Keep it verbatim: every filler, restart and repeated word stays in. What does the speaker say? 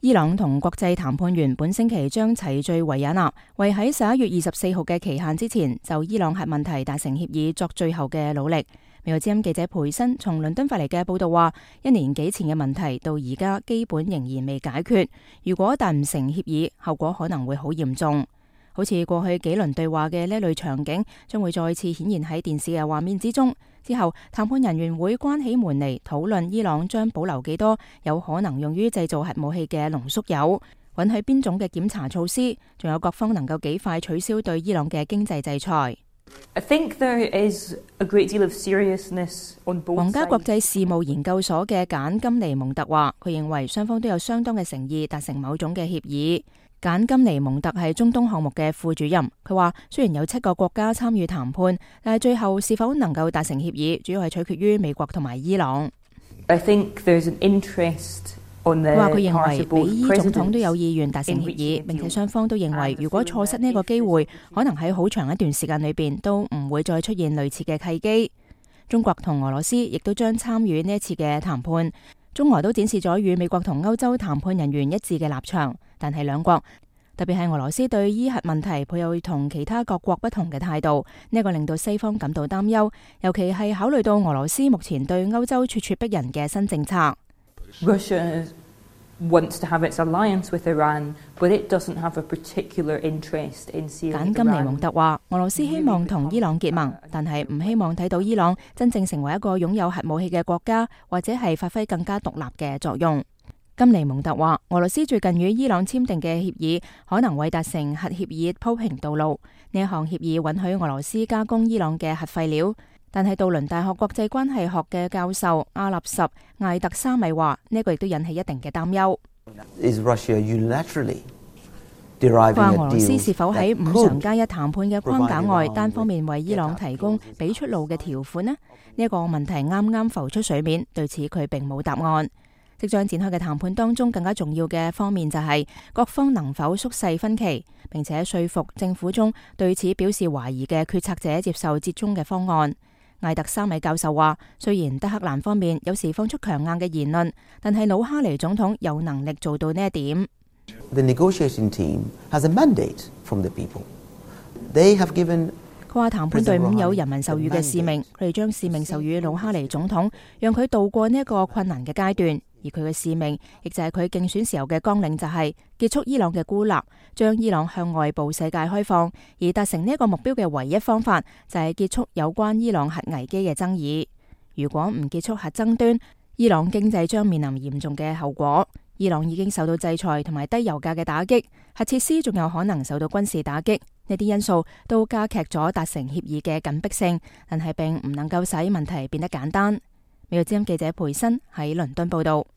伊朗同國際談判員本星期將齊聚維也納，為喺十一月二十四號嘅期限之前就伊朗核問題達成協議作最後嘅努力。美國之音記者培新從倫敦發嚟嘅報道話，一年幾前嘅問題到而家基本仍然未解決，如果達唔成協議，後果可能會好嚴重。好似過去幾輪對話嘅呢類場景將會再次顯現喺電視嘅畫面之中。之後，談判人員會關起門嚟討論伊朗將保留幾多有可能用於製造核武器嘅濃縮鈾，允許邊種嘅檢查措施，仲有各方能夠幾快取消對伊朗嘅經濟制裁。 I think there is a great deal of seriousness on both sides. 皇家國際事務研究所嘅簡金尼蒙特話，佢認為雙方都有相當嘅誠意達成某種嘅協議。簡金尼蒙特係中東項目嘅副主任，佢話雖然有七個國家參與談判，但係最後是否能夠達成協議，主要係取決於美國同埋伊朗。 I think there's an interest on the 佢話佢認 part 為 of 美 both 伊總統都有 presidents 意願達成協議，並且雙方都認為如果錯失呢個機會，可能喺好長一段時間裏邊都唔會再出現類似嘅契機。中國同俄羅斯亦都將參與呢一次嘅談判，中俄都展示咗與美國同歐洲談判人員一致嘅立場，但係兩國特別係俄羅斯對伊核問題抱有同其他各國不同嘅態度，呢、這個令到西方感到擔憂，尤其係考慮到俄羅斯目前對歐洲咄咄逼人嘅新政策。 Russia wants to have its alliance with Iran, but it doesn't have a particular interest in seeing Iran. 簡金尼蒙特話，俄羅斯希望同伊朗結盟，但係唔希望睇到伊朗真正成為一個擁有核武器嘅國家，或者係發揮更加獨立嘅作用。金尼蒙特話，俄羅斯最近與伊朗簽訂嘅協議可能為達成核協議鋪平道路。呢一項協議允許俄羅斯加工伊朗嘅核廢料，但係杜倫大學國際關係學嘅教授阿納什艾特沙米話，呢、這個亦都引起一定嘅擔憂。話俄羅斯是否喺五常加一談判嘅框架外，單方面為伊朗提供俾出路嘅條款呢？呢、這、一個問題啱啱浮出水面，對此佢並冇答案。即將展開嘅談判當中，更加重要嘅方面就係各方能否縮細分歧，並且說服政府中對此表示懷疑嘅決策者接受折中嘅方案。艾特沙米教授話，雖然德黑蘭方面有時放出強硬嘅言論，但係魯哈尼總統有能力做到呢一點。 The negotiating team has a mandate from the people. They have given 佢話談判隊伍有人民授予嘅使命，佢哋將使命授予魯哈尼總統，讓佢度過呢一個困難嘅階段。而佢嘅使命，亦就係佢競選時候嘅綱領，就係結束伊朗嘅孤立，將伊朗向外部世界開放。而達成呢一個目標嘅唯一方法，就係結束有關伊朗核危機嘅爭議。如果唔結束核爭端，伊朗經濟將面臨嚴重嘅後果。伊朗已經受到制裁同埋低油價嘅打擊，核設施仲有可能受到軍事打擊。呢啲因素都加劇咗達成協議嘅緊迫性，但係並唔能夠使問題變得簡單。美國之音記者培新喺倫敦報道。